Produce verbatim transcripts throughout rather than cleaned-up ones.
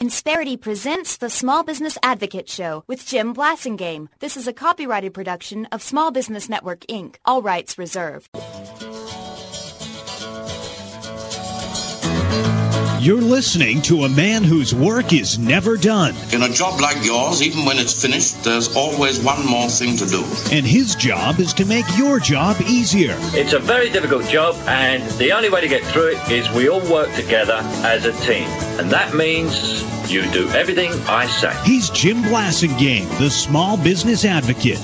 Insperity presents the Small Business Advocate Show with Jim Blasingame. This is a copyrighted production of Small Business Network, Incorporated. All rights reserved. You're listening to a man whose work is never done. In a job like yours, even when it's finished, there's always one more thing to do. And his job is to make your job easier. It's a very difficult job, and the only way to get through it is we all work together as a team. And that means you do everything I say. He's Jim Blasingame, the Small Business Advocate.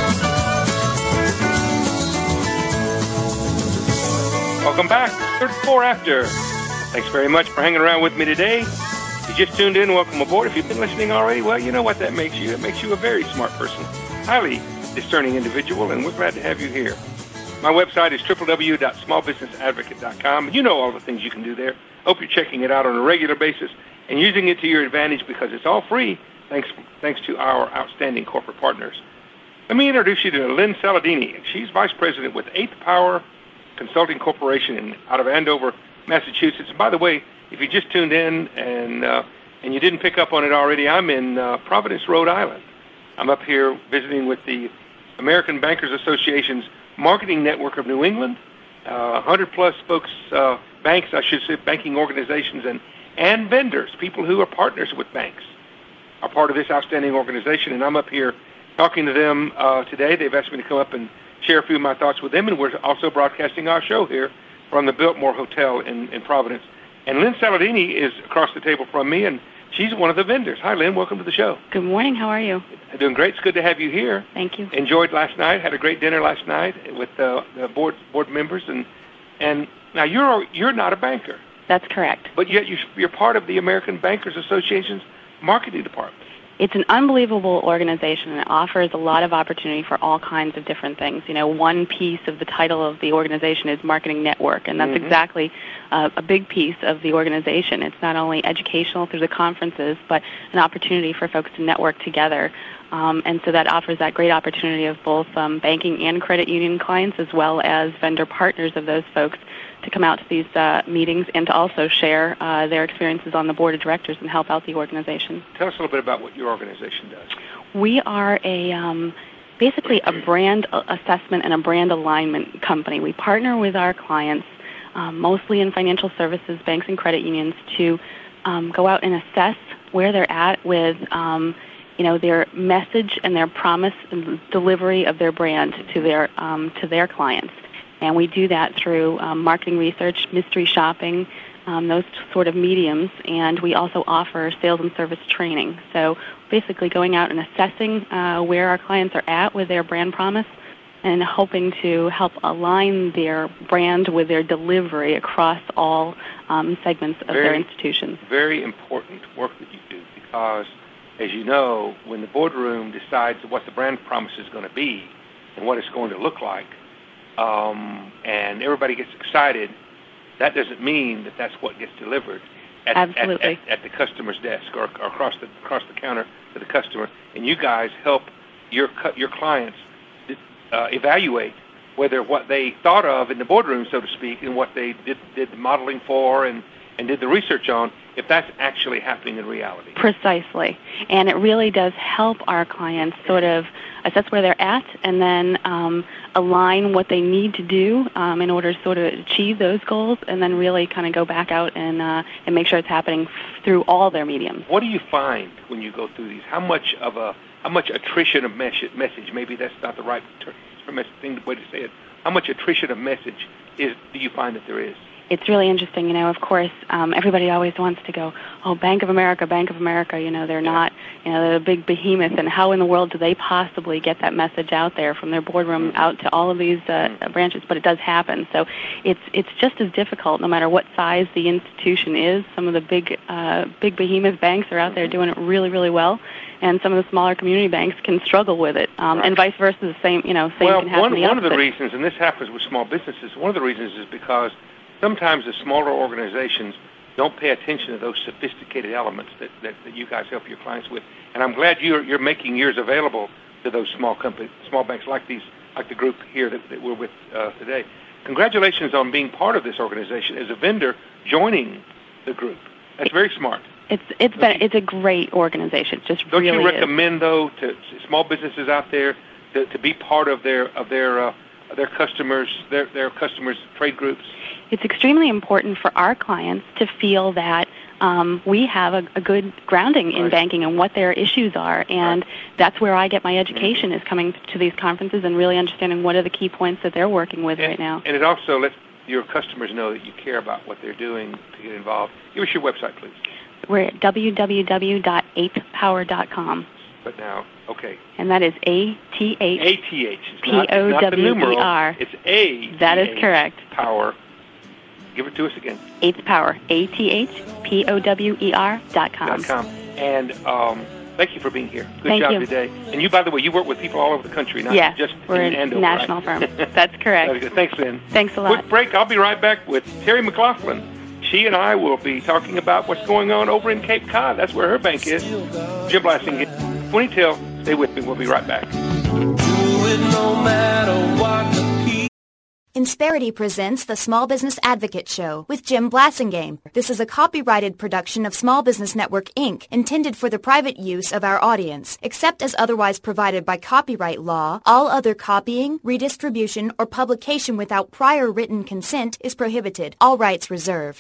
Welcome back. thirty-four after. Thanks very much for hanging around with me today. If you just tuned in, welcome aboard. If you've been listening already, well, you know what that makes you. It makes you a very smart person, highly discerning individual, and we're glad to have you here. My website is w w w dot small business advocate dot com. You know all the things you can do there. Hope you're checking it out on a regular basis and using it to your advantage because it's all free, thanks thanks to our outstanding corporate partners. Let me introduce you to Lynn Saladini. She's Vice President with Eighth Power Consulting Corporation in, out of Andover, Massachusetts. And by the way, if you just tuned in and uh, and you didn't pick up on it already, I'm in uh, Providence, Rhode Island. I'm up here visiting with the American Bankers Association's marketing network of New England, uh, one hundred plus folks, uh, banks, I should say, banking organizations, and, and vendors, people who are partners with banks, are part of this outstanding organization. And I'm up here talking to them uh, today. They've asked me to come up and share a few of my thoughts with them, and we're also broadcasting our show here from the Biltmore Hotel in, in Providence. And Lynn Saladini is across the table from me, and she's one of the vendors. Hi, Lynn. Welcome to the show. Good morning. How are you? Doing great. It's good to have you here. Thank you. Enjoyed last night. Had a great dinner last night with uh, the board board members. And and now you're you're not a banker. That's correct. But yet you're part of the American Bankers Association's marketing department. It's an unbelievable organization, and it offers a lot of opportunity for all kinds of different things. You know, one piece of the title of the organization is Marketing Network, and that's mm-hmm. exactly uh, a big piece of the organization. It's not only educational through the conferences, but an opportunity for folks to network together. Um, and so that offers that great opportunity of both um, banking and credit union clients as well as vendor partners of those folks to come out to these uh, meetings and to also share uh, their experiences on the board of directors and help out the organization. Tell us a little bit about what your organization does. We are a um, basically a brand assessment and a brand alignment company. We partner with our clients, um, mostly in financial services, banks and credit unions, to um, go out and assess where they're at with um, you know, their message and their promise and delivery of their brand to their um, to their clients. And we do that through um, marketing research, mystery shopping, um, those sort of mediums. And we also offer sales and service training. So basically going out and assessing uh, where our clients are at with their brand promise and hoping to help align their brand with their delivery across all um, segments of very, their institutions. Very important work that you do because, as you know, when the boardroom decides what the brand promise is going to be and what it's going to look like, Um, and everybody gets excited, that doesn't mean that that's what gets delivered at, Absolutely. at, at, at the customer's desk or, or across the across the counter to the customer. And you guys help your your clients uh, evaluate whether what they thought of in the boardroom, so to speak, and what they did, did the modeling for and, and did the research on, if that's actually happening in reality. Precisely. And it really does help our clients sort of assess where they're at and then um, align what they need to do um, in order to sort of achieve those goals and then really kind of go back out and uh, and make sure it's happening through all their mediums. What do you find when you go through these? How much of a how much attrition of message, message maybe that's not the right thing way to say it, how much attrition of message is do you find that there is? It's really interesting, you know, of course, um, everybody always wants to go, oh, Bank of America, Bank of America, you know, they're not, you know, they're a big behemoth, and how in the world do they possibly get that message out there from their boardroom out to all of these uh, branches? But it does happen. So it's it's just as difficult no matter what size the institution is. Some of the big, uh, big behemoth banks are out there doing it really, really well, and some of the smaller community banks can struggle with it, um, right. And vice versa, the same, you know, same well, can happen one, the one opposite. of the reasons, and this happens with small businesses, one of the reasons is because sometimes the smaller organizations don't pay attention to those sophisticated elements that, that, that you guys help your clients with. And I'm glad you're you're making yours available to those small companies, small banks like these, like the group here that, that we're with uh, today. Congratulations on being part of this organization as a vendor joining the group. That's very smart. It's it's been it's a great organization. It just Don't really you recommend is. though to, to small businesses out there to, to be part of their of their uh, their customers their their customers trade groups? It's extremely important for our clients to feel that um, we have a, a good grounding in right. banking and what their issues are, and right. that's where I get my education mm-hmm. is coming to these conferences and really understanding what are the key points that they're working with and, right now. And it also lets your customers know that you care about what they're doing to get involved. Give us your website, please. We're at w w w dot eighth power dot com. But now, okay. And that is A T H A T H. It's P not, O it's not the W E numeral. R. It's A. That is correct. Power. Give it to us again. Eighth Power. A T H P O W E R dot com. Dot com. And um, thank you for being here. Good thank job you. today. And you, by the way, you work with people all over the country, not yeah, just we're in a Andover. national right? firm. That's correct. Good. Thanks, Lynn. Thanks a lot. Quick break. I'll be right back with Terry McLaughlin. She and I will be talking about what's going on over in Cape Cod. That's where her bank is. Jim Blasingame. twenty till. Stay with me. We'll be right back. Insperity presents the Small Business Advocate Show with Jim Blasingame. This is a copyrighted production of Small Business Network, Incorporated, intended for the private use of our audience. Except as otherwise provided by copyright law, all other copying, redistribution, or publication without prior written consent is prohibited. All rights reserved.